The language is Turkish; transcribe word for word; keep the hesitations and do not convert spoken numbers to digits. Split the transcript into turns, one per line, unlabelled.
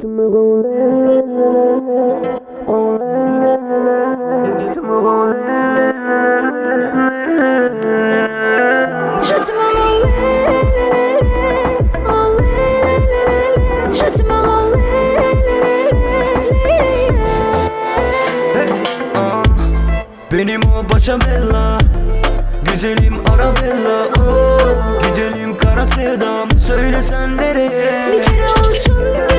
tu me relèves, oh là, tu me relèves.
Je te me relève, oh là, je te me relève.
Benim o Başamella, güzelim Arabella, oh. Gidelim kara sevdam, söyle sen nereye?
Bir kere olsun